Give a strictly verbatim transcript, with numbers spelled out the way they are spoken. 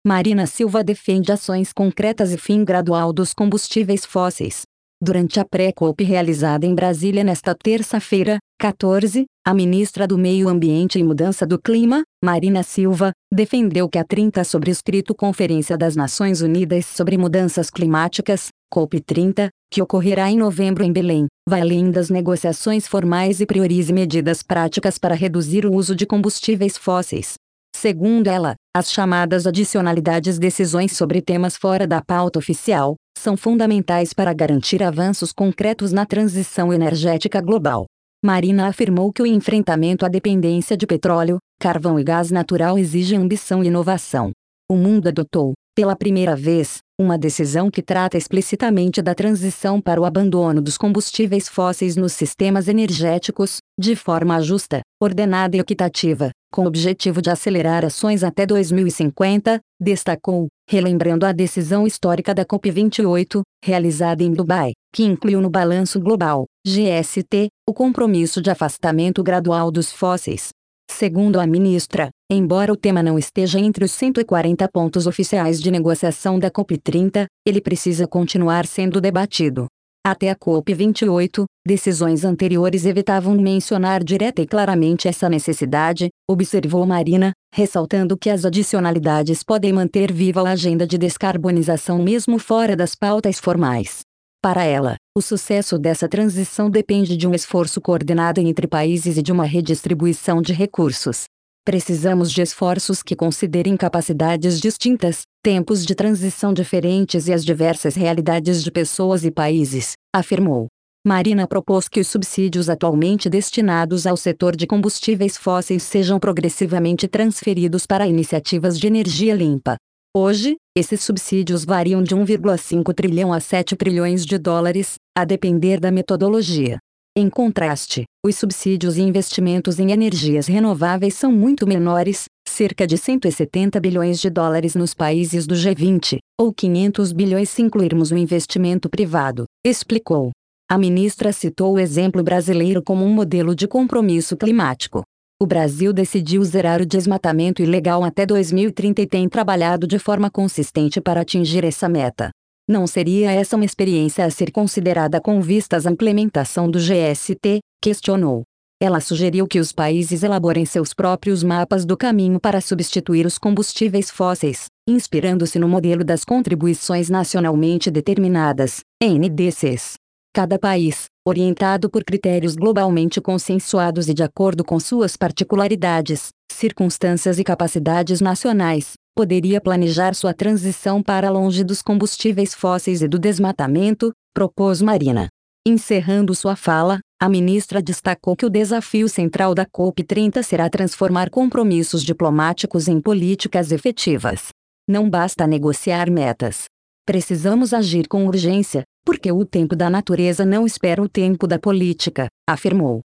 Marina Silva defende ações concretas e fim gradual dos combustíveis fósseis. Durante a pré-COP realizada em Brasília nesta terça-feira, quatorze, a ministra do Meio Ambiente e Mudança do Clima, Marina Silva, defendeu que a trinta sobre escrito Conferência das Nações Unidas sobre Mudanças Climáticas, COP trinta, que ocorrerá em novembro em Belém, vai além das negociações formais e priorize medidas práticas para reduzir o uso de combustíveis fósseis. Segundo ela, as chamadas adicionalidades decisões sobre temas fora da pauta oficial, são fundamentais para garantir avanços concretos na transição energética global. Marina afirmou que o enfrentamento à dependência de petróleo, carvão e gás natural exige ambição e inovação. O mundo adotou, pela primeira vez, uma decisão que trata explicitamente da transição para o abandono dos combustíveis fósseis nos sistemas energéticos, de forma justa, ordenada e equitativa, com o objetivo de acelerar ações até dois mil e cinquenta, destacou, relembrando a decisão histórica da COP vinte e oito, realizada em Dubai, que incluiu no Balanço Global, G S T, o compromisso de afastamento gradual dos fósseis. Segundo a ministra, embora o tema não esteja entre os cento e quarenta pontos oficiais de negociação da COP trinta, ele precisa continuar sendo debatido. Até a COP vinte e oito, decisões anteriores evitavam mencionar direta e claramente essa necessidade, observou Marina, ressaltando que as adicionalidades podem manter viva a agenda de descarbonização mesmo fora das pautas formais. Para ela, o sucesso dessa transição depende de um esforço coordenado entre países e de uma redistribuição de recursos. Precisamos de esforços que considerem capacidades distintas, tempos de transição diferentes e as diversas realidades de pessoas e países, afirmou. Marina propôs que os subsídios atualmente destinados ao setor de combustíveis fósseis sejam progressivamente transferidos para iniciativas de energia limpa. Hoje, esses subsídios variam de um vírgula cinco trilhão a sete trilhões de dólares, a depender da metodologia. Em contraste, os subsídios e investimentos em energias renováveis são muito menores, cerca de cento e setenta bilhões de dólares nos países do G vinte, ou quinhentos bilhões se incluirmos o investimento privado, explicou. A ministra citou o exemplo brasileiro como um modelo de compromisso climático. O Brasil decidiu zerar o desmatamento ilegal até dois mil e trinta e tem trabalhado de forma consistente para atingir essa meta. Não seria essa uma experiência a ser considerada com vistas à implementação do G S T? Questionou. Ela sugeriu que os países elaborem seus próprios mapas do caminho para substituir os combustíveis fósseis, inspirando-se no modelo das contribuições nacionalmente determinadas, N D Cs. Cada país, orientado por critérios globalmente consensuados e de acordo com suas particularidades, circunstâncias e capacidades nacionais, poderia planejar sua transição para longe dos combustíveis fósseis e do desmatamento, propôs Marina. Encerrando sua fala, a ministra destacou que o desafio central da COP trinta será transformar compromissos diplomáticos em políticas efetivas. Não basta negociar metas. Precisamos agir com urgência, porque o tempo da natureza não espera o tempo da política, afirmou.